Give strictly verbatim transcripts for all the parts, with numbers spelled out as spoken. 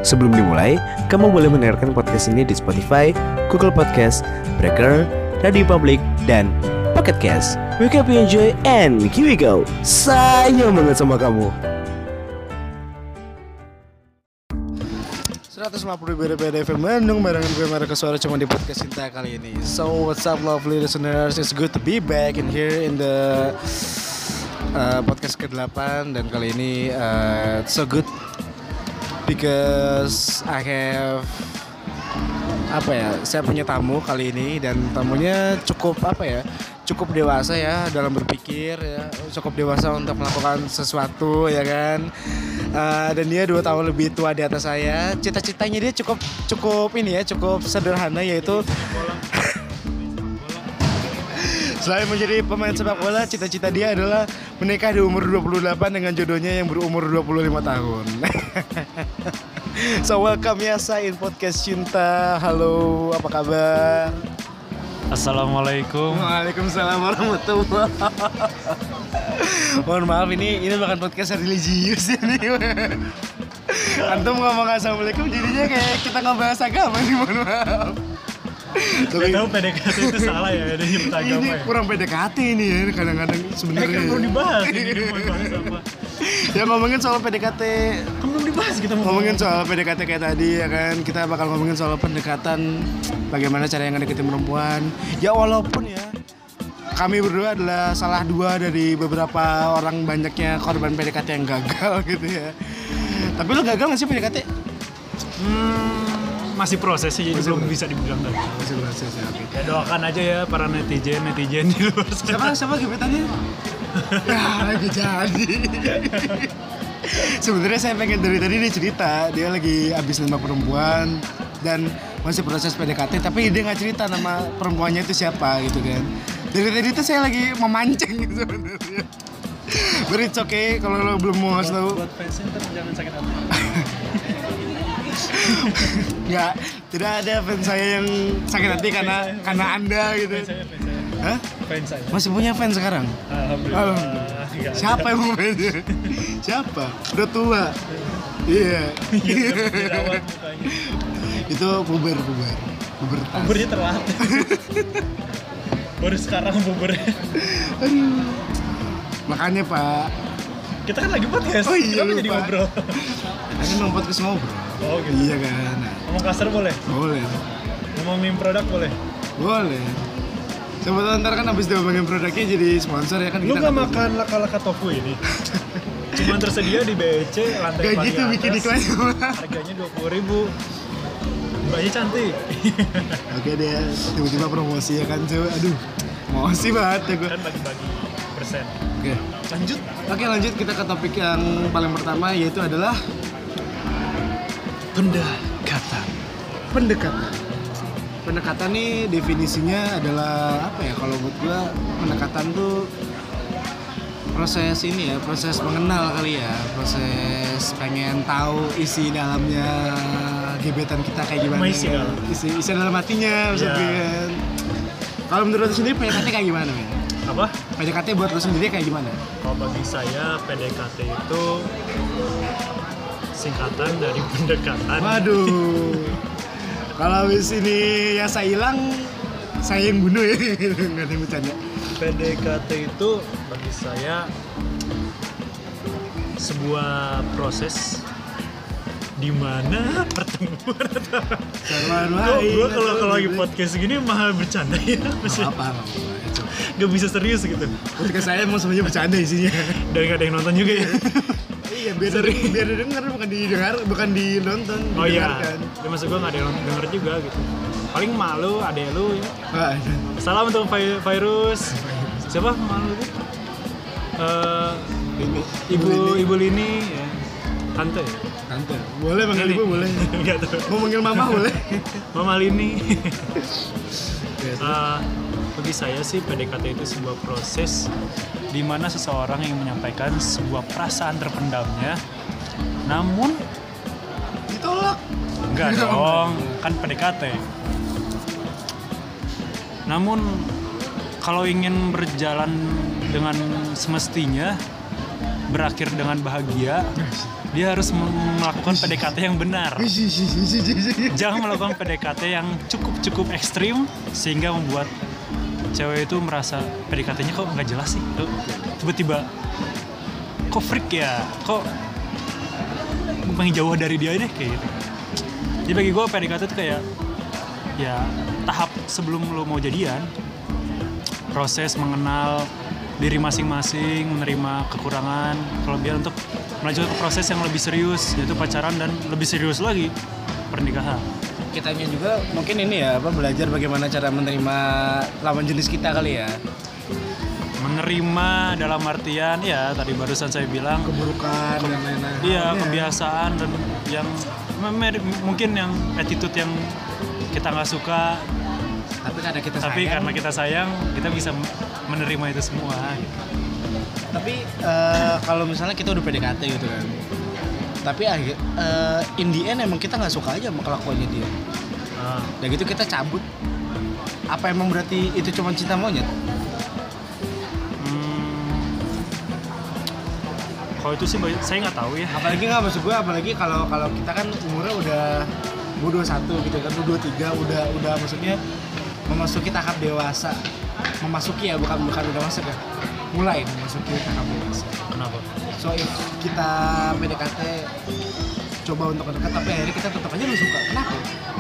Sebelum dimulai, kamu boleh mendengarkan podcast ini di Spotify, Google Podcast, Breaker, Radio Public, dan Pocket Cast. We hope you enjoy and here we go. Sayang banget sama kamu. seratus lima puluh B R B D F M Bandung barengan gue Marco Suara cuma di podcast Cinta kali ini. So what's up lovely listeners, it's good to be back in here in the uh, podcast ke delapan. Dan kali ini uh, so good because I have apa ya, saya punya tamu kali ini. Dan tamunya cukup apa ya, cukup dewasa ya dalam berpikir ya, cukup dewasa untuk melakukan sesuatu ya kan. Uh, dan dia dua tahun lebih tua di atas saya. Cita-citanya dia cukup cukup ini ya, cukup sederhana, yaitu selain menjadi pemain sepak bola, cita-cita dia adalah menikah di umur dua puluh delapan dengan jodohnya yang berumur dua puluh lima tahun. So welcome Yasa in podcast Cinta. Halo, apa kabar? Assalamualaikum. Waalaikumsalam warahmatullahi. Mohon maaf, ini ini bukan podcast religius ini. Antum ngomong assalamualaikum jadinya kayak kita ngebahas agama nih, mohon maaf. Gak tahu P D K T itu salah ya, ada nyebut agama ini ya. Kurang P D K T ini ya, kadang-kadang sebenarnya. Eh, kan belum dibahas ini, mau bahas apa? Ya ngomongin soal P D K T. Kan belum dibahas kita mau ngomongin soal P D K T kayak tadi ya kan. Kita bakal ngomongin soal pendekatan, bagaimana cara yang ngedeketin perempuan. Ya walaupun ya kami berdua adalah salah dua dari beberapa orang banyaknya korban P D K T yang gagal gitu ya. Tapi lo gagal gak sih P D K T? Hmm, masih proses sih, jadi masih belum proses. bisa dibilang gagal. Masih proses ya. Okay. Ya doakan aja ya para netizen netizen di luar sana. Siapa siapa gebetannya? Ya lagi jadi. Sebenarnya saya pengen dari tadi dia cerita dia lagi abis nembak perempuan dan masih proses P D K T, tapi dia nggak cerita nama perempuannya itu siapa gitu kan. Dari tadi itu saya lagi memancing gitu sebenarnya. Beri oke okay, kalau lo belum mau ngasih tahu. Buat fans center jangan sakit hati. Nggak, tidak ada fans saya yang sakit hati karena karena anda gitu. Fans saya, fans saya. Hah? Fans saya. Masih punya fans sekarang? Alhamdulillah. Alhamdulillah. Nggak Siapa ada. yang mau fansnya? Siapa? Udah tua. Iya. Iya, jerawat mukanya. Itu puber puber puber Buburnya terlambat. Baru sekarang buburnya. Aduh. Makanya Pak, Kita kan lagi podcast. oh iya Kenapa lupa. jadi ngobrol? Kan memang podcast ngobrol. Oh gitu. Iya kan. Nah, Ngomong kasar boleh? boleh, Ngomongin produk boleh? boleh. Coba tuh ntar kan abis diomongin produknya jadi sponsor ya kan. Lu kita gak kan- makan laka-laka tofu ini? Cuman tersedia di B E C lantai Gak paling gitu atas. bikin iklannya. Harganya dua puluh ribu. Mbaknya cantik. Oke deh, tiba-tiba promosi ya kan coba. Aduh, emosi banget ya gue. Kan bagi-bagi persen. Oke. Lanjut. Oke lanjut kita ke topik yang paling pertama, yaitu adalah Pendekatan. pendekatan. Pendekatan nih definisinya adalah apa ya, kalau buat gua pendekatan tuh proses ini ya, proses mengenal kali ya, proses pengen tahu isi dalamnya gebetan kita kayak gimana, Isi kan? dalam. isi, isi dalam hatinya maksudnya Iya. kan. Kalau menurut lu sendiri P D K T kayak gimana men? Apa? P D K T buat lu sendiri kayak gimana? Kalau bagi saya P D K T itu singkatan dari pendekatan. Waduh. Kalau habis ini ya saya hilang, saya yang bunuh ya. Nggak ada yang bercanda. P D K T itu bagi saya sebuah proses di mana pertemuan antara Sama gue kalau kalau lagi podcast gini mahal bercanda ya, maksudnya apa apa. gak bisa serius gitu, Podcast saya emang semuanya bercanda isinya. dan gak ada yang nonton juga ya. Iya, biar biar didengar, bukan didengar, bukan dinonton, Oh iya, didengarkan. ya maksud gue gak ada yang denger juga gitu. Paling malu adek lu ya. Wah, Salam untuk Vi- virus. Siapa malu itu? Eh, ini ibu ini. ibu Lini ya. Tante ya? Tante. Boleh manggil Lini. ibu boleh. Nggak tahu. Mau manggil mama boleh. Mama Lini. Ya, Eh, bagi saya sih P D K T itu sebuah proses di mana seseorang yang menyampaikan sebuah perasaan terpendamnya, namun ditolak. enggak dong, kan P D K T. Namun kalau ingin berjalan dengan semestinya, berakhir dengan bahagia, dia harus melakukan P D K T yang benar. Jangan melakukan P D K T yang cukup-cukup ekstrim sehingga membuat cewek itu merasa P D K T-nya kok nggak jelas sih. Tiba-tiba kok freak ya, kok gue pengen jauh dari dia deh kayak gitu. Jadi bagi gue P D K T itu kayak ya tahap sebelum lo mau jadian, proses mengenal diri masing-masing, menerima kekurangan, kelebihan untuk melanjutkan ke proses yang lebih serius, yaitu pacaran dan lebih serius lagi pernikahan. Kitanya juga mungkin ini ya, apa belajar bagaimana cara menerima lawan jenis kita kali ya. Menerima dalam artian ya tadi barusan saya bilang Keburukan dan lain-lain. Iya, kebiasaan dan yang mungkin yang attitude yang kita nggak suka. Tapi karena kita Tapi sayang. karena kita sayang, kita bisa menerima itu semua. Tapi uh, kalau misalnya kita udah P D K T gitu kan. Tapi akhir uh, in the end emang kita nggak suka aja sama kelakuannya dia. Nah, Dan gitu kita cabut. Apa emang berarti itu cuma cinta monyet? hmm, kalau itu sih saya nggak tahu ya. Apalagi nggak maksud gue, apalagi kalau kalau kita kan umurnya udah gue dua puluh satu gitu kan, lu dua puluh tiga udah udah maksudnya memasuki tahap dewasa. Memasuki ya, bukan bukan udah masuk ya. Mulai memasuki tahap dewasa. Kenapa? So if kita P D K T coba untuk mendekat tapi akhirnya kita tetap aja nggak suka. Kenapa?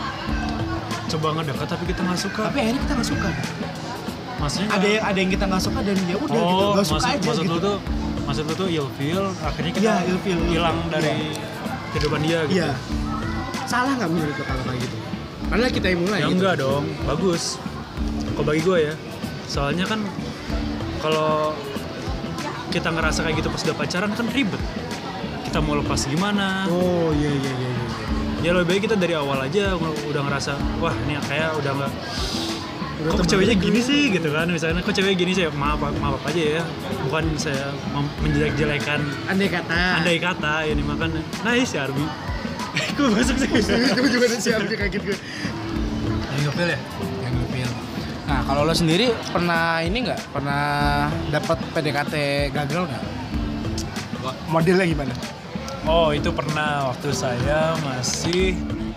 Coba ngedekat tapi kita nggak suka. Tapi akhirnya kita nggak suka. Maksudnya Ada yang ada yang kita nggak suka dan ya udah oh, gitu nggak suka maksud, aja maksud gitu. lu tuh maksud lu tuh ilfeel, akhirnya kita Iya, ilfeel, ilfeel. hilang dari Iya. kehidupan dia gitu. Iya. Salah nggak menurut lo kalau kayak gitu? Padahal kita yang mulai. Ya gitu. enggak dong, bagus. Kalau bagi gue ya, soalnya kan kalau kita ngerasa kayak gitu pas udah pacaran kan ribet. Kita mau lepas gimana? Oh iya iya iya. iya. Ya lebih baik kita dari awal aja udah ngerasa, wah ini kayak udah nggak, Udah kok temen ceweknya itu. gini sih gitu kan, misalnya kok ceweknya gini sih, maaf maaf aja ya, bukan saya mem- menjelek-jelekan Andai kata. andai kata ini makan, nice ya Arbi. Gue masuk sih. Gue juga ada siap kayak gitu. Yang ngepel ya? Yang ngepil. Nah kalau lo sendiri pernah ini nggak? Pernah dapat P D K T gagal nggak? Modelnya gimana? Oh itu pernah waktu saya masih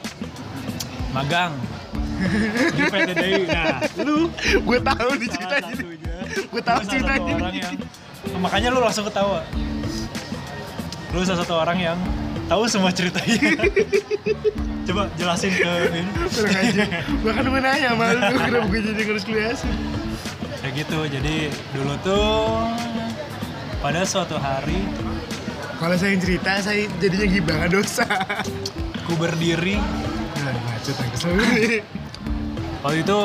magang di P T D I. Nah, lu Gue tahu di salah ceritanya. satunya. Gue tahu Lu salah ceritanya. satu orang yang makanya lu langsung ketawa. Lu salah satu orang yang tahu semua ceritanya. Coba jelasin ke ini. Kurang aja. Gue kan mau nanya sama lu kenapa gue jadi harus jelasin. Kayak gitu. Jadi dulu tuh pada suatu hari Kalau saya yang cerita, saya jadinya gibah dosa. ku berdiri. Nah, macet yang kesel nih. Waktu itu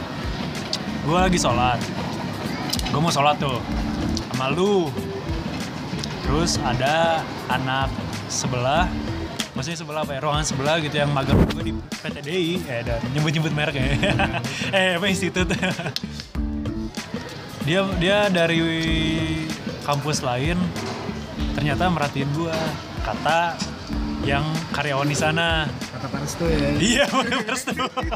gue lagi sholat. Gue mau sholat tuh sama lu. Terus ada anak sebelah, maksudnya sebelah apa ya, ruangan sebelah gitu yang magang gue di P T D I. Eh, dan nyebut-nyebut merek ya. eh, apa institut. dia dia dari kampus lain ternyata merhatiin gue, kata yang karyawan di sana. Kata Pak Restu ya. Iya, Pak Restu.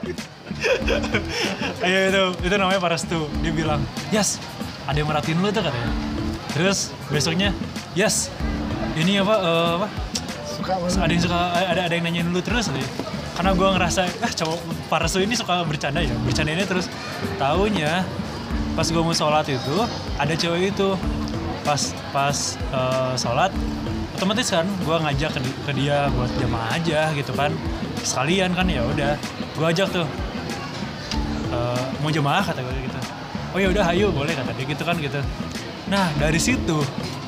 Ayo itu, itu namanya Pak Restu. Dia bilang, Yas, ada yang merhatiin lu tuh katanya. Terus besoknya, Yas, ini apa, uh, apa? Suka banget. Ada yang suka, ada ada yang nanyain lu terus katanya. Karena gue ngerasa, ah cowok Pak Restu ini suka bercanda ya, bercandanya terus. Taunya pas gue mau sholat itu, ada cewek itu pas pas uh, sholat. Otomatis kan gue ngajak ke, ke dia buat jamaah aja gitu kan, sekalian kan, ya udah gue ajak tuh uh, mau jamaah kata gue gitu. Oh ya udah ayo boleh kata dia gitu kan gitu. Nah dari situ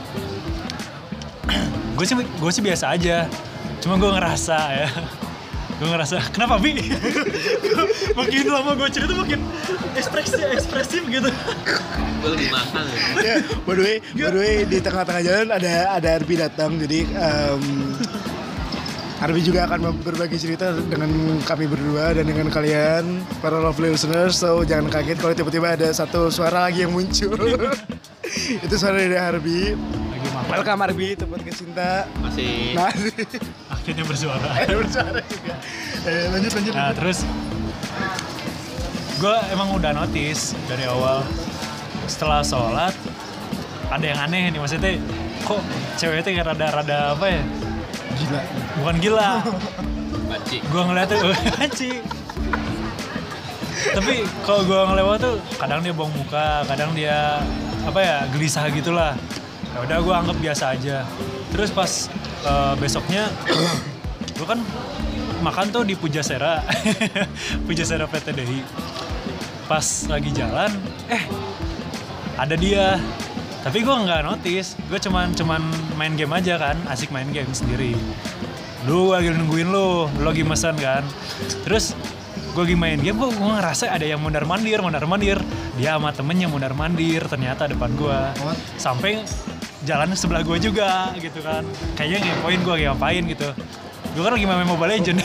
gue sih gue sih biasa aja, cuma gue ngerasa ya gue ngerasa kenapa Bi? Makin lama gue cerita makin ekspresif ekspresif gitu. Gue lagi makan ya. Ya, by the way, by the way di tengah-tengah jalan ada ada Arbi datang, jadi um, Arbi juga akan berbagi cerita dengan kami berdua dan dengan kalian para lovely listeners. So jangan kaget kalau tiba-tiba ada satu suara lagi yang muncul. Itu suara dari Arbi. Lagi makan. Welcome Arbi, tempat kecinta. Masih Nah, Akhirnya bersuara. ada bersuara juga. Eh, lanjut lanjut. Nah lanjut. terus gue emang udah notice dari awal setelah sholat ada yang aneh nih, maksudnya kok kok cewek itu kayak rada-rada apa ya? Gila. Bukan gila. Banci. Gua ngeliat tuh banci. Tapi kalau gua ngelewat tuh kadang dia buang muka, kadang dia apa ya gelisah gitulah. Ya udah gua anggap biasa aja. Terus pas uh, besoknya gua kan makan tuh di Pujasera. Pujasera P T D I. Pas lagi jalan, eh ada dia. Tapi gue nggak notice, gue cuman cuman main game aja kan, asik main game sendiri. Lu lagi nungguin lu, lu lagi mesen kan. Terus gue lagi main game, gue ngerasa ada yang mondar mandir, mondar mandir. Dia sama temennya mondar mandir, ternyata depan gue. Sampai jalan sebelah gue juga gitu kan. Kayaknya ngepoin gue kayak ngapain gitu. Gue kan lagi main Mobile Legends.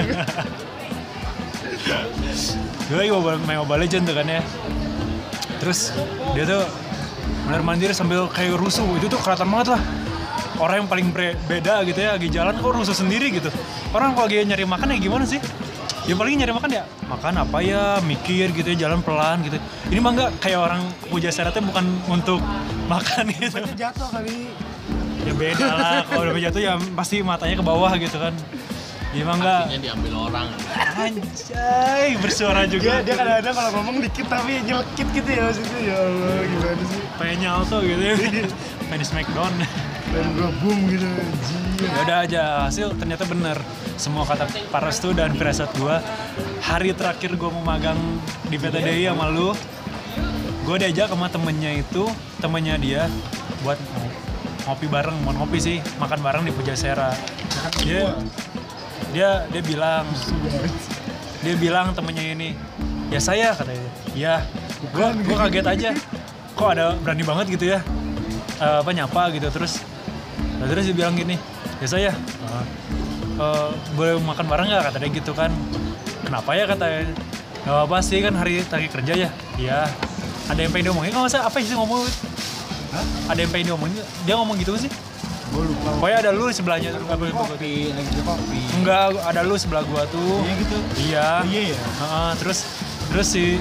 Gue lagi main Mobile Legends tuh kan ya. Terus dia tuh bener mandir sambil kayak rusuh, itu tuh kelihatan banget lah orang yang paling bre- beda gitu ya, lagi jalan kok rusuh sendiri gitu. Orang kalau lagi nyari makan ya gimana sih? Ya paling nyari makan ya makan apa ya, mikir gitu ya, jalan pelan gitu. Ini mah enggak, kayak orang Pujasera tuh bukan untuk makan gitu. Jatuh kali. Ya beda lah, kalau udah jatuh ya pasti matanya ke bawah gitu kan. Iya mah enggak. Akhirnya diambil orang. Anjay, bersuara juga. Dia, dia kadang-kadang kalau ngomong dikit tapi nyelekit gitu ya maksudnya. Ya Allah, gimana sih? Pengen nyalto gitu ya. Pengen di smackdown. Dan gue boom gitu. Anjir. Ya udah aja, hasil ternyata bener. Semua kata Parestu dan firasat gue. Hari terakhir gue mau magang di P T D I sama lu, gue diajak sama temennya itu, temennya dia buat ngopi bareng, mau ngopi sih, makan bareng di Pujasera. Dia dia dia bilang dia bilang temennya ini, ya saya katanya, ya gue gue kaget aja, kok ada berani banget gitu ya, uh, apa nyapa gitu. Terus nah, terus dia bilang gini, ya saya uh, uh, boleh makan bareng nggak katanya gitu kan. Kenapa ya katanya, nggak apa sih kan hari terakhir kerja ya. Iya, ada yang pengen diomongin, nggak masa apa sih ngomong? Hah? Ada yang pengen diomongin, dia ngomong gitu sih. Gue lupa. Pokoknya ada lu sebelahnya tuh. Kopi, lagi di kopi. Enggak, ada lu sebelah gua tuh. Iya gitu. Iya. Oh, iya ya. Uh, terus terus sih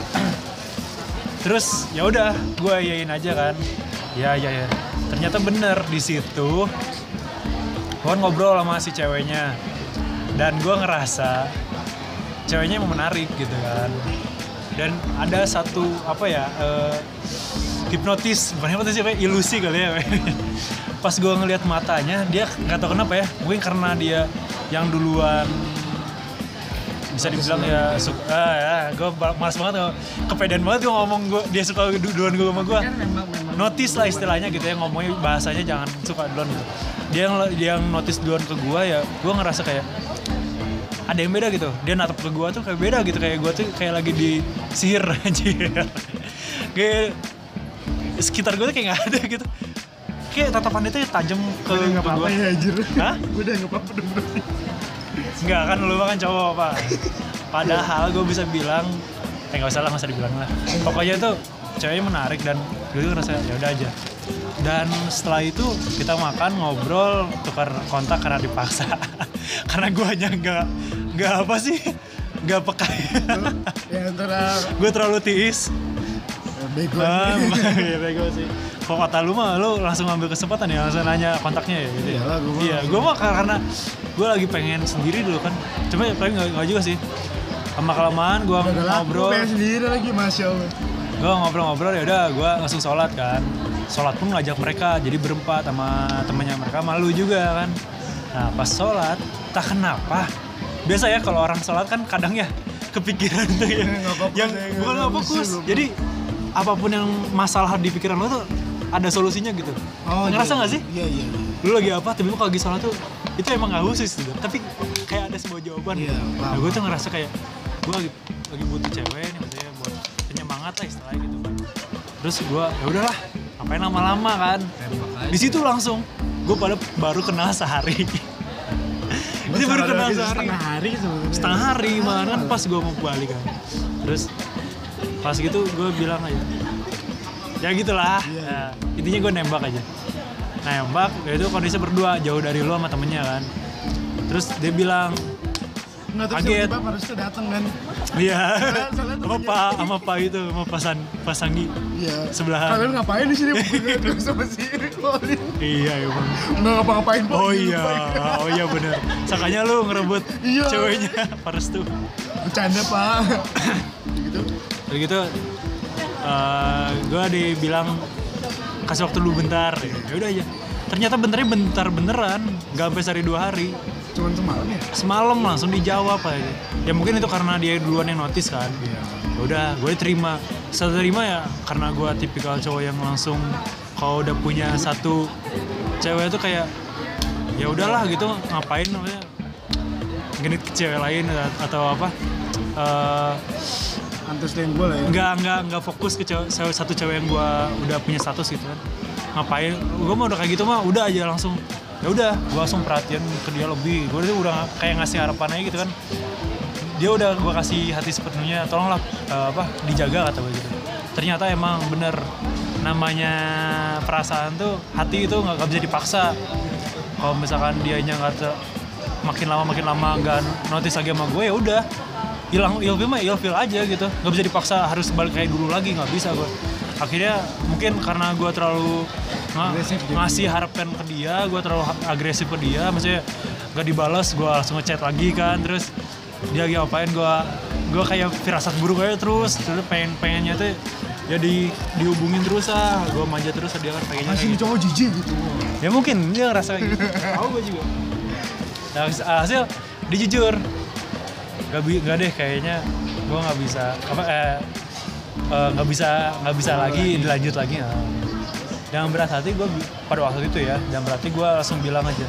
terus ya udah gua iyain aja kan. Ya ya ya. Ternyata bener di situ. Gua ngobrol sama si ceweknya. Dan gua ngerasa ceweknya emang menarik gitu kan. Dan ada satu apa ya? Uh, hipnotis, bukan hipnotis apa? Ilusi kali ya. Pas gue ngeliat matanya, dia nggak tahu kenapa ya, mungkin karena dia yang duluan bisa dibilang ya suka, ah, ya gue malas banget, kepedean banget gue ngomong, gue dia suka duluan gue sama gue, notice lah istilahnya gitu ya, ngomongnya bahasanya jangan suka duluan gitu. Dia yang dia yang notice duluan ke gue ya, gue ngerasa kayak ada yang beda gitu, dia natap ke gue tuh kayak beda gitu, kayak gue tuh kayak lagi disihir aja, kayak sekitar gue tuh kayak nggak ada gitu. Kayak tatapan itu tajam ke Udah gak apa-apa ya anjir. Hah? Udah gak apa-apa dong berarti. Enggak kan, lu kan cowok Pak. Padahal gue bisa bilang, eh gak usah lah, gak usah dibilang lah. Pokoknya itu ceweknya menarik dan gue ngerasa ya udah aja. Dan setelah itu kita makan, ngobrol, tukar kontak karena dipaksa. Karena gue hanya gak, gak apa sih, gak peka. Ya antara Gue terlalu tiis. bego. Ah, ya bego sih. Kalau kata lu mah, lu langsung ambil kesempatan ya, langsung nanya kontaknya ya gitu. Iyalah, gua mah. Iya, gue mah karena gue lagi pengen sendiri dulu kan. Cuma ya paling gak, gak juga sih. Lama kelamaan gue ngobrol. Gue pengen sendiri lagi, Masya Allah. Gue ngobrol-ngobrol ya udah, gue langsung sholat kan. Sholat pun ngajak mereka, jadi berempat sama temennya mereka, malu juga kan. Nah pas sholat, tak kenapa. Biasa ya kalau orang sholat kan kadang ya kepikiran tuh ya. Yang bukan gak fokus. Jadi apapun yang masalah di pikiran lo tuh ada solusinya gitu. Oh, ngerasa iya, nggak sih? Iya iya. Lu lagi apa? Tapi kalau lagi sholat tuh itu emang nggak khusus gitu. Tapi kayak ada sebuah jawaban. Iya, Gitu. paham. Nah gue tuh ngerasa kayak gue lagi lagi butuh cewek nih, maksudnya buat penyemangat lah istilahnya gitu kan. Terus gue ya udahlah, ngapain lama-lama kan? Di situ langsung gue pada baru kenal sehari. Itu baru kenal sehari. Setengah hari sebenarnya. Setengah hari malah kan pas gue mau balik kan. Terus pas gitu gue bilang aja, ya gitulah. Iya. Nah, intinya gue nembak aja. Nembak, ya itu kondisi berdua jauh dari lo sama temennya kan. Terus dia bilang, Nggak terus kaget. tiba-tiba Paris tuh datang kan. Iya. Soalnya Sama Pak, sama Pak itu, sama Pak San, Pak Sanggi. Iya. Sebelahan. Kalian ngapain di sini? Gue sama si Colin. Iya, iya bang. Nggak ngapa-ngapain Pak. Oh Lupa iya, ya. oh iya benar. Sakanya lu ngerebut Iya. ceweknya Paris tuh. Bercanda Pak. Gitu. Jadi gitu, uh, gue dibilang kasih waktu dulu bentar. Ya udah aja. Ternyata bentarnya bentar beneran, nggak sampai sehari dua hari. Cuman semalam ya? Semalam langsung dijawab aja. Ya mungkin itu karena dia duluan yang notice kan. Iya. Ya udah, gue terima. Setelah terima ya, karena gue tipikal cowok yang langsung kalau udah punya satu cewek itu kayak ya udahlah gitu, ngapain namanya genit ke cewek lain atau apa? Uh, Antus gue lah ya. nggak nggak nggak fokus ke cewek, satu cewek yang gue udah punya status gitu kan. Ngapain? Gue mah udah kayak gitu mah udah aja langsung. Ya udah, gue langsung perhatian ke dia lebih. Gue udah kayak ngasih harapan aja gitu kan. Dia udah gue kasih hati sepenuhnya, tolonglah uh, apa dijaga kata gue gitu. Ternyata emang bener, namanya perasaan tuh hati itu nggak bisa dipaksa. Kalau misalkan dianya nggak ter, makin lama makin lama nggak notice lagi sama gue, ya udah hilang ilfil mah ilfil aja gitu. Nggak bisa dipaksa harus balik kayak dulu lagi, nggak bisa gue. Akhirnya mungkin karena gue terlalu ng- ngasih harapan ke dia, gue terlalu agresif ke dia, maksudnya gak dibalas, gue langsung ngechat lagi kan, terus dia lagi ngapain, gue gue kayak firasat buruk aja terus, terus pengen pengennya tuh ya di dihubungin terus ah, gue manja terus dia kan pengennya Masih kayak cowok jijik gitu. ya mungkin dia ngerasa gitu, tahu gue juga. Nah hasil dia jujur, gak, bi- gak deh kayaknya gue nggak bisa apa eh nggak uh, bisa nggak bisa lagi dilanjut lagi. Nah, jangan berat hati gue pada waktu itu ya, jangan berarti gue langsung bilang aja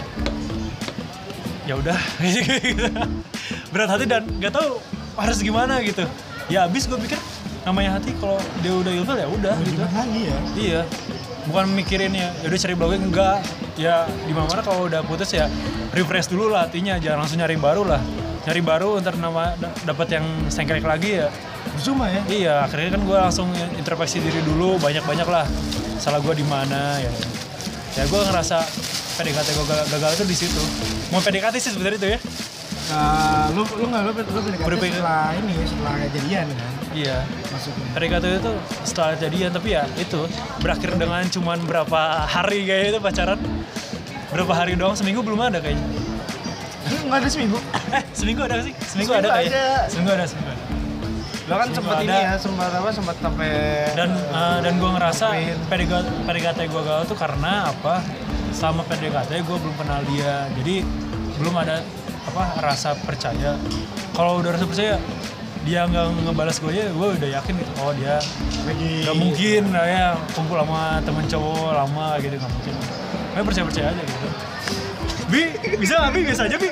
ya udah berat hati dan nggak tahu harus gimana gitu ya. Abis gue pikir namanya hati kalau dia udah ilfil ya udah gitu lagi ya. Iya, bukan mikirin ya ya udah cari blognya, enggak ya di mana kalau udah putus ya refresh dulu lah hatinya, jangan langsung nyari baru lah, nyari baru ntar nama d- dapat yang sengklek lagi ya. Cuma ya. Iya, akhirnya kan gue langsung introspeksi diri dulu, banyak-banyak lah salah gue di mana ya. Ya gue ngerasa P D K T gue gagal itu di situ. Mau P D K T sih sebenarnya itu ya. Nah, lu lu nggak lu lu P D K T Berpikir- setelah ini setelah kejadian kan Iya. maksudnya. P D K T itu setelah jadian, tapi ya itu berakhir dengan cuman berapa hari kayak itu pacaran. Berapa hari doang, seminggu belum ada kayaknya. Nggak ada seminggu. Eh, seminggu ada sih? Seminggu, Seminggu ada kayaknya. ada. Seminggu ada, seminggu ada. Lo kan Seminggu sempat ini ada. ya, sempat apa, sempat sampai Dan uh, dan gue ngerasa Main. P D K T P D K T gue gagal tuh karena apa? Selama P D K T gue belum kenal dia, jadi belum ada apa rasa percaya. Kalau udah rasa percaya, dia nggak ngebalas gue ya, gue udah yakin gitu. Oh dia lagi nggak mungkin lah ya kumpul sama temen cowok lama gitu, nggak mungkin. Gue percaya percaya aja gitu. Bi bisa nggak Bi, bisa aja Bi.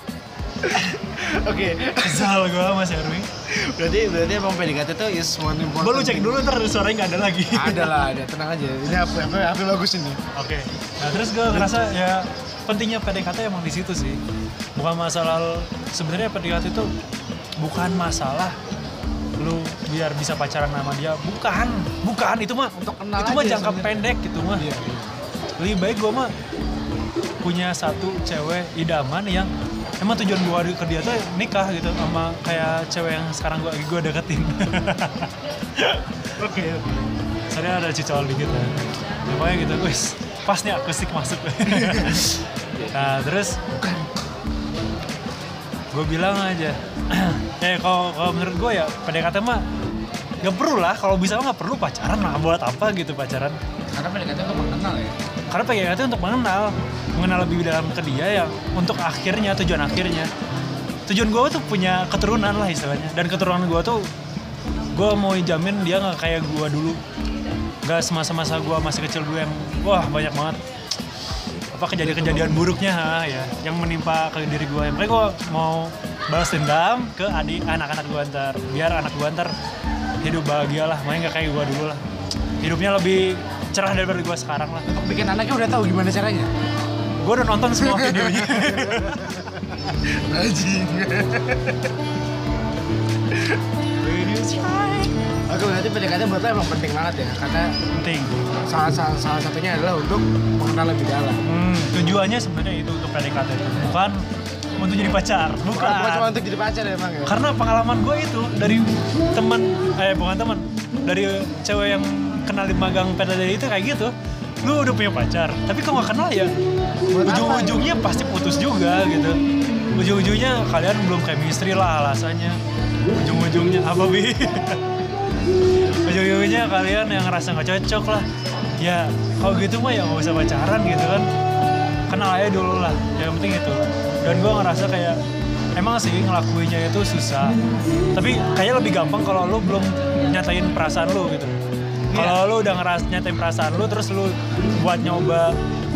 Oke. Kesal gue sama si Erwin. Berarti berarti emang P D K T itu is one important. Gue lu cek dulu ntar suaranya nggak ada lagi. Ada lah, ada. Tenang aja. Ini apa apa apa bagus ini. Oke. Nah terus gue ngerasa ya pentingnya P D K T emang di situ sih. Bukan masalah sebenarnya P D K T itu bukan masalah lu biar bisa pacaran sama dia, bukan, bukan itu mah Untuk kenal itu mah aja jangka sebenarnya. pendek gitu mah. Iya, iya. Lebih baik gue mah punya satu cewek idaman yang emang tujuan gue ke dia tuh nikah gitu sama kayak cewek yang sekarang gue gue deketin. Oke, oke. Soalnya ada cicol dikit ya. Pokoknya gitu, wis pas nih akustik masuk. Nah terus gue bilang aja, eh kalau kalau menurut gue ya P D K T mah nggak perlu lah, kalau bisa nggak perlu pacaran lah, buat apa gitu pacaran? Karena P D K T itu mengenal ya. Karena P D K T untuk mengenal, mengenal lebih dalam ke dia ya, untuk akhirnya tujuan akhirnya. Tujuan gue tuh punya keturunan lah istilahnya, dan keturunan gue tuh gue mau jamin dia nggak kayak gue dulu, nggak semasa-masa gue masih kecil gue yang wah banyak banget apa kejadian-kejadian buruknya ha, ya yang menimpa ke diri gue. Makanya gue mau balas dendam ke adik anak-anak gue ntar, biar anak gue ntar hidup bahagia lah, makanya nggak kayak gue dulu lah, hidupnya lebih cerah daripada gue sekarang lah. Untuk bikin anaknya udah tahu gimana caranya. Gue udah nonton semua videonya. Anjing. Oke, berarti P D K T buat lo emang penting banget ya, karena Penting. salah, salah, salah satunya adalah untuk mengenal lebih dalam. Hmm, tujuannya sebenarnya itu untuk P D K T itu bukan untuk jadi pacar. Bukan. Bukan cuma untuk jadi pacar ya emang ya. Karena pengalaman gue itu dari teman, eh bukan teman, dari cewek yang kenal di magang P T D itu kayak gitu. Lu udah punya pacar, tapi kalau gak kenal ya ujung-ujungnya pasti putus juga gitu. Ujung-ujungnya kalian belum chemistry lah alasannya. Ujung-ujungnya apa Bi? Ujung-ujungnya kalian yang ngerasa gak cocok lah. Ya kalau gitu mah ya gak usah pacaran gitu kan. Kenal aja dulu lah, yang penting itu. Dan gue ngerasa kayak emang sih ngelakuinnya itu susah. Tapi kayaknya lebih gampang kalau lu belum nyatain perasaan lu gitu. Kalau lu udah ngeras nyatain perasaan lu terus lu buat nyoba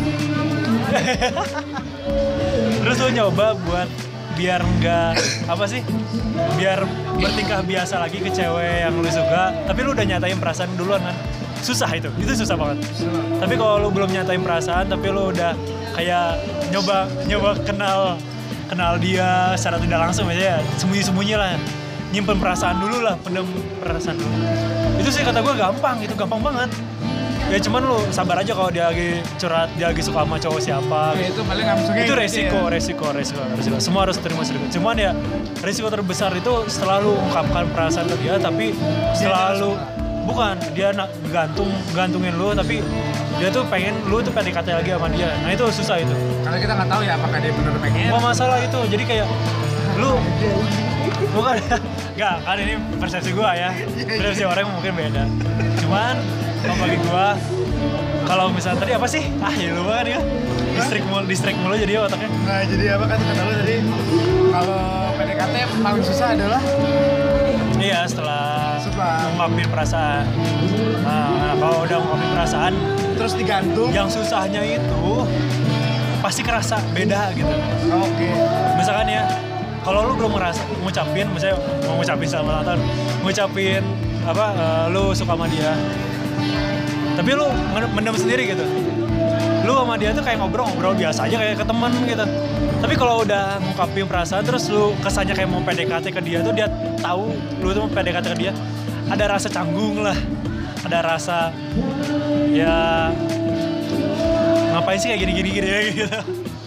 terus lu nyoba buat biar enggak apa sih? Biar bertingkah biasa lagi ke cewek yang lu suka, tapi lu udah nyatain perasaan duluan kan. Susah itu. Itu susah banget. Tapi kalau lu belum nyatain perasaan tapi lu udah kayak nyoba nyoba kenal kenal dia secara tidak langsung aja ya, sembunyi-sembunyi lah. Nyimpen perasaan dulu lah, pendem perasaan dulu. Itu sih kata gue gampang, itu gampang banget. Ya cuman lu sabar aja kalau dia lagi curhat, dia lagi suka sama cowok siapa. Ya, itu paling langsungnya itu gitu resiko, ya. resiko, resiko, resiko. Semua harus terima resiko. Cuman ya resiko terbesar itu setelah lu ungkapkan perasaan ke dia, tapi setelah lu bukan dia nak gantung gantungin lu, tapi dia tuh pengen lu tuh P D K T lagi sama dia. Nah itu susah itu. Karena kita nggak tahu ya apakah dia benar pengen. Gak masalah itu. Jadi kayak lu bukan nggak kan ini persepsi gua ya. Persepsi orang mungkin beda. Cuman kalau bagi gua kalau misalnya tadi apa sih? Ah ya lupa kan ya. Distrik mulu, distrik mulu jadi otaknya. Nah jadi apa kan kata lu tadi kalau P D K T paling susah adalah iya setelah Setelah. ngungkapin perasaan. Nah kalau udah ngungkapin perasaan terus digantung. yang susahnya itu pasti kerasa beda gitu. Oke. Misalkan ya, kalau lu belum ngerasa ngucapin, misalnya mau ngucapin sama tahun, ngucapin apa, uh, lu suka sama dia, tapi lu mendem sendiri gitu. Lu sama dia tuh kayak ngobrol-ngobrol biasa aja kayak ke temen gitu. Tapi kalau udah ngungkapin perasaan terus lu kesannya kayak mau P D K T ke dia tuh, dia tahu lu tuh mau P D K T ke dia, ada rasa canggung lah, ada rasa ya ngapain sih kayak gini-gini gini ya gitu.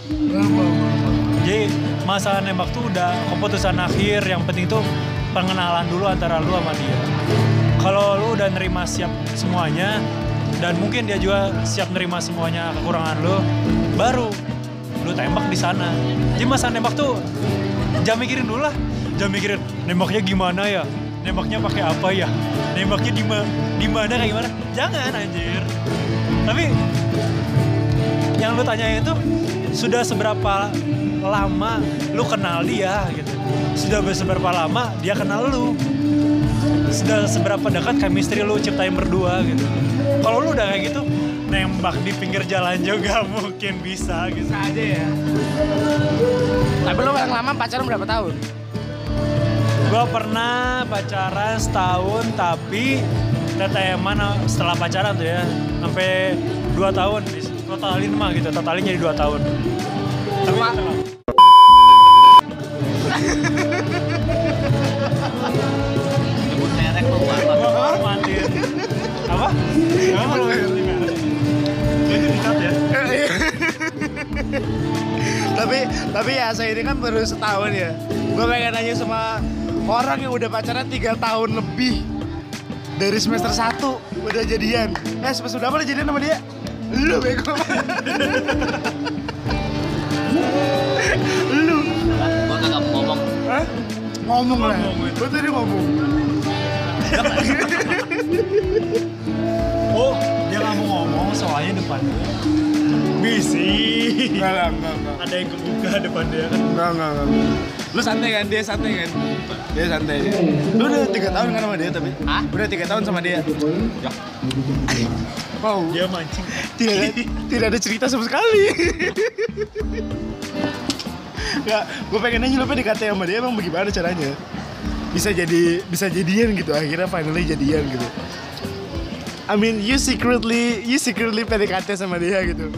Jadi masa nembak tuh udah keputusan akhir, yang penting tuh pengenalan dulu antara lu sama dia. Kalau lu udah nerima siap semuanya dan mungkin dia juga siap nerima semuanya kekurangan lu, baru lu tembak di sana. Jadi masa nembak tuh jangan mikirin dulu lah, jangan mikirin nembaknya gimana ya, nembaknya pakai apa ya, nembaknya di ma- di mana kayak gimana. Jangan anjir. Tapi yang lu tanyain itu sudah seberapa lama lu kenal dia gitu. Sudah seberapa lama dia kenal lu. Sudah seberapa dekat chemistry lu ciptain berdua gitu. Kalau lu udah kayak gitu, nembak di pinggir jalan juga mungkin bisa gitu. Bisa aja ya. Tapi lu yang lama pacaran berapa tahun? Gua pernah pacaran setahun, tapi T T M-an setelah pacaran tuh ya sampai dua tahun, totalin mah gitu, totalin jadi dua tahun. Tapi Ma- setelah Nyebut merek lu apa? gua hormatin apa? Gak mau di merek. Itu dikat ya. tapi tapi ya saya ini kan baru setahun ya. Gue pengen nanya sama orang yang udah pacaran tiga tahun lebih. Dari semester satu udah jadian. Eh semester berapa udah jadian sama dia? Lu bego. Lu. Gua kagak mau ngomong. Hah? Ngomong lah. Ngomong itu. Gue tadi ngomong. Oh, dia nggak mau ngomong soalnya depan dia bisi. Enggak lah, enggak, enggak. Ada yang kebuka depan dia kan. Enggak, enggak, enggak. Lu santai kan? Dia santai kan? Dia santai. Lu udah tiga tahun kan sama dia tapi? Hah? Udah tiga tahun sama dia? Ya. Wow. Dia mancing. Tidak ada, tidak ada cerita sama sekali. Enggak, gue pengen nanya lu P D K T sama dia emang bagaimana caranya? Bisa jadi, bisa jadian gitu, akhirnya finally jadian gitu. I mean, you secretly, you secretly P D K T sama dia gitu.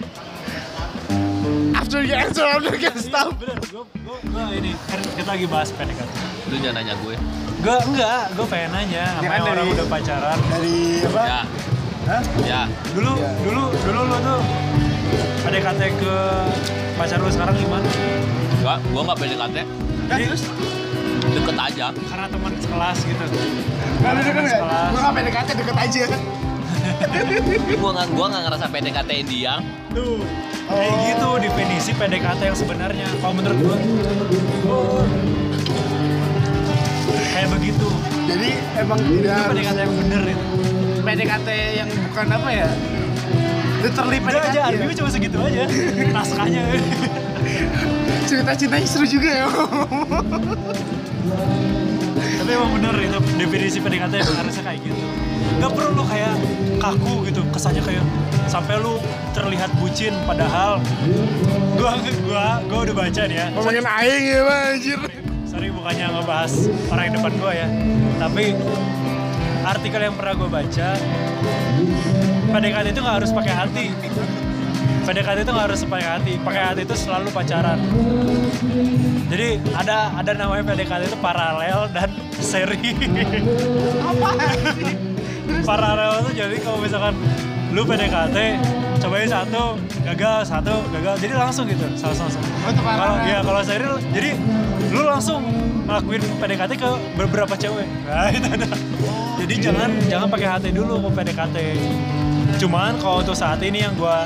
After you answer, I'm not gonna stop. Bener, gue gue ini kan kita lagi bahas P D K T. Lu jangan nanya gue. Gue enggak, gue pengen nanya Ya sama kan yang orang dari- udah pacaran. Dari apa? Ya. Hah? Ya. Dulu, Ya. dulu, dulu lu tuh P D K T ke pacar lu sekarang gimana? Gak Enggak, gua nggak P D K T. Nah, terus Deket aja. Karena teman sekelas gitu. nggak lu deket nggak? Sekelas. Gue nggak P D K T deket aja. Gua nggak gua nggak ngerasa P D K T-in dia. Tuh. Kayak gitu definisi P D K T yang sebenarnya. Kalau menurut gua, oh, kayak begitu. Jadi emang tidak Itu P D K harus T yang bener itu. P D K T yang bukan apa ya? Literally P D K T. Udah aja, ya? Arbi cuma segitu aja. Naskahnya. Cerita-cintanya seru juga ya. Tapi emang bener itu definisi P D K T yang harusnya kayak gitu. Gak perlu lo kayak kaku gitu, kesannya kayak sampai lu terlihat bucin padahal gua gua gua udah baca nih ya. Ngomongin aing ya, Bang, anjir. Sorry bukannya ngebahas orang yang depan gua ya. Tapi artikel yang pernah gua baca, P D K T itu nggak harus pakai hati. P D K T itu nggak harus pakai hati. Pakai hati itu selalu pacaran. Jadi ada ada namanya P D K T itu paralel dan seri. Apa? Paralel itu jadi kalau misalkan lu P D K T cobain satu gagal, satu gagal, jadi langsung gitu, langsung langsung. Oh, itu paralel. Kalau ya kalau seri lu- jadi lu langsung ngelakuin P D K T ke beberapa cewek. Nah itu ada. Jadi jangan jangan pakai hati dulu ke P D K T. Cuman kalau untuk saat ini yang gua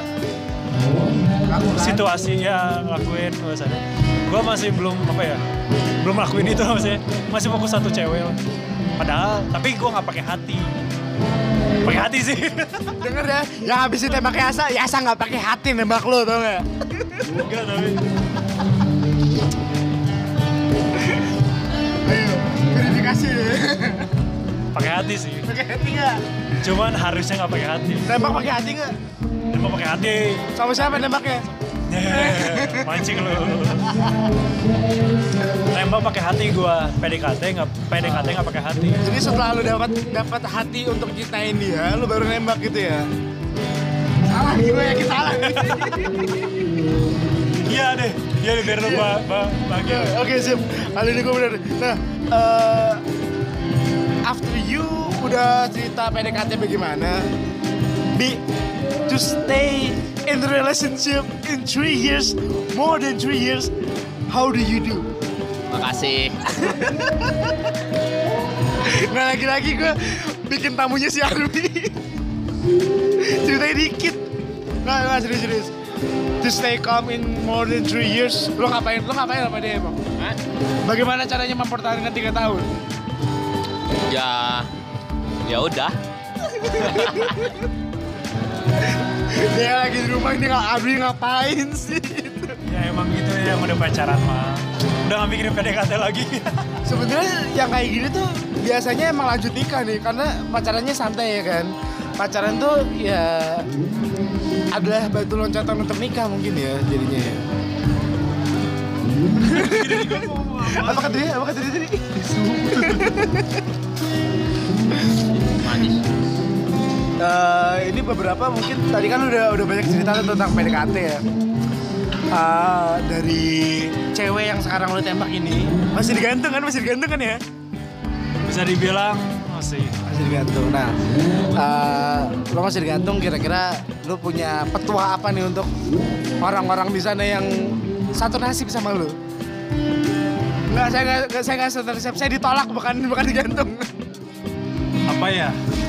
situasi ya lakuin biasanya, gua masih belum apa ya, belum lakuin itu maksudnya, masih fokus satu cewek. Padahal tapi gua nggak pakai hati. Pakai hati sih. Denger ya, yang habis ditembak Yasa, Yasa nggak pakai hati nembak lo, tau nggak? Enggak tapi. Ayo, verifikasi deh. Pakai hati sih. Pakai hati nggak? Cuman harusnya nggak pakai hati. Nembak pakai hati nggak? Emang pakai hati. Sama siapa nembaknya? Yeay, mancing lu. Nembak pakai hati gua. P D K T nggak P D K T nggak pakai hati. Jadi setelah lu dapat dapat hati untuk cintain dia, lu baru nembak gitu ya? Salah, gue yakin salah. Iya deh. Iya deh biar lu ba- ba- bahagia. Oke, sip. Kali ini gue bener. Nah, eh, after you udah cerita P D K T bagaimana, Bi, to stay in the relationship in three years, more than three years, how do you do? Makasih. Nggak lagi-lagi gue bikin tamunya si Arwi. Ceritain dikit. Nggak, nggak serius-serius. To stay calm in more than three years, lo ngapain? Lo ngapain sama dia emang? Hah? Bagaimana caranya mempertahankan tiga tahun? Ya, ya udah. Dia lagi di rumah ini nggak Arwi ngapain sih? Ya emang gitu ya yang udah pacaran mah. Udah nggak mikirin P D K T lagi. Sebenarnya yang kayak gini tuh biasanya emang lanjut nikah nih, karena pacarannya santai ya kan. Pacaran tuh ya adalah batu loncatan untuk nikah mungkin ya jadinya ya. Apa kata dia? Apa kata dia tadi? Manis. Eh, ini beberapa mungkin tadi kan udah udah banyak cerita tentang P D K T ya. Eh, dari cewek yang sekarang lo tembak ini masih digantung kan? Masih digantung kan ya? Bisa dibilang masih. Masih digantung. Nah, eh, lo masih digantung. Kira-kira lo punya petua apa nih untuk orang-orang di sana yang satu nasib sama lo? Enggak, saya nggak saya nggak satu nasib. Saya ditolak bukan bukan digantung. Apa ya?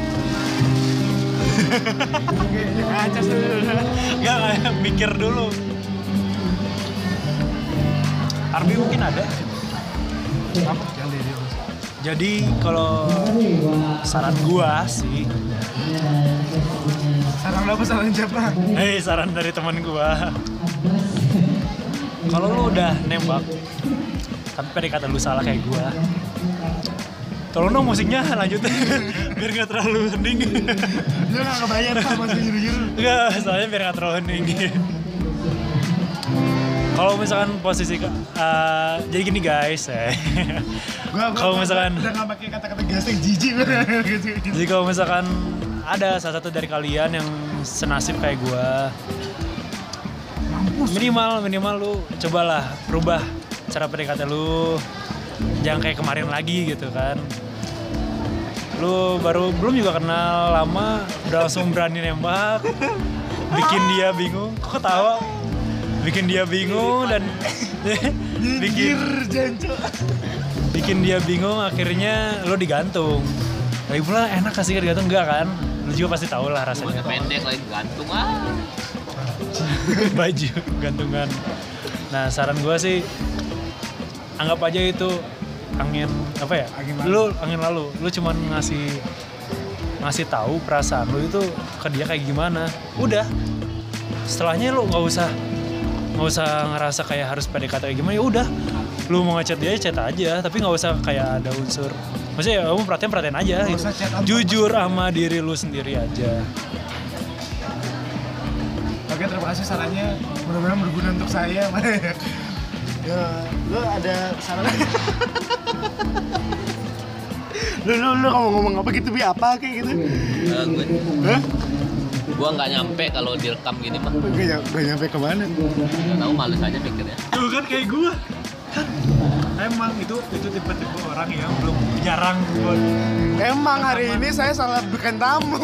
Oke, aja dulu. Enggak, enggak, mikir dulu. Arbi mungkin ada. Apa? Yang dia dia. Jadi kalau saran gua sih, Saran apa? Saran siapa? hei saran dari teman gua. Kalau lu udah nembak, tapi P D K T lu salah kayak gua, tolong dong musiknya lanjutin biar nggak terlalu hening. Dia nggak kebayar pak masih nyuruh-nyuruh. Enggak, soalnya biar nggak terlalu hening. Kalau misalkan posisi uh, jadi gini guys, eh. Kalau misalkan udah nggak pakai kata-kata gasing jijik. jadi kalau misalkan ada salah satu dari kalian yang senasib kayak gua, minimal minimal lu cobalah rubah cara P D K T lu, jangan kayak kemarin lagi gitu kan. Lu baru belum juga kenal lama udah langsung berani nembak, bikin dia bingung. Kok ketawa? Bikin dia bingung dan bikin bikin dia bingung, akhirnya lo digantung. Lagi pula enak kasih digantung enggak kan? Lo juga pasti tahu lah rasanya. Pendek lagi gantung ah. Baju gantungan. Nah saran gue sih anggap aja itu angin apa ya? Angin lalu. Lu angin lalu. Lu cuman ngasih ngasih tahu perasaan lu itu ke dia kayak gimana. Udah. Setelahnya lu nggak usah nggak usah ngerasa kayak harus P D K T kayak gimana. Ya udah. Lu mau ngechat dia chat aja, tapi nggak usah kayak ada unsur. Maksudnya ya, kamu perhatian perhatian aja. Gitu. Jujur sama diri lu sendiri aja. Oke, terima kasih sarannya. Mudah-mudahan berguna untuk saya. Ya, lu ada saran? lu lu lu kamu ngomong apa gitu, bi apa kayak gitu? Uh, gue, Hah? gue nggak nyampe kalau direkam gini mah. Gak, gak nyampe kemana? Nggak tahu, males aja mikirnya. Tuh kan kayak gue. Kan emang itu itu tipe-tipe orang yang belum jarang buat. Emang hari ini saya salah bukan tamu.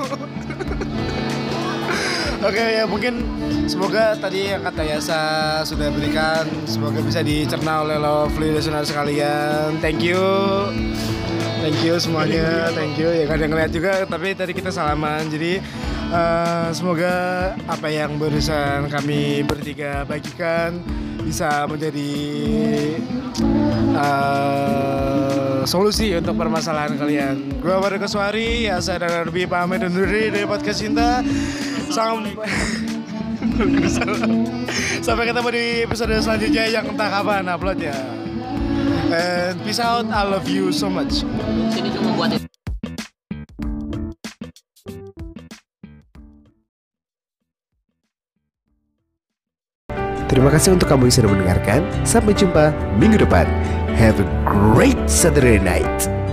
Oke ya, mungkin semoga tadi yang kata Yasa sudah berikan, semoga bisa dicerna oleh lovely listener sekalian. Thank you, thank you semuanya, thank you. Ya kadang ngeliat juga, tapi tadi kita salaman. Jadi uh, semoga apa yang barusan kami bertiga bagikan bisa menjadi uh, solusi untuk permasalahan kalian. Gua Baru Keswari, Yasa dan Arbi pamit undur diri dari podcast Cinta. Sampai sampai ketemu di episode selanjutnya yang entah kapan uploadnya. And peace out, I love you so much. Sini cuma buat itu. Terima kasih untuk kamu yang sudah mendengarkan. Sampai jumpa minggu depan. Have a great Saturday night.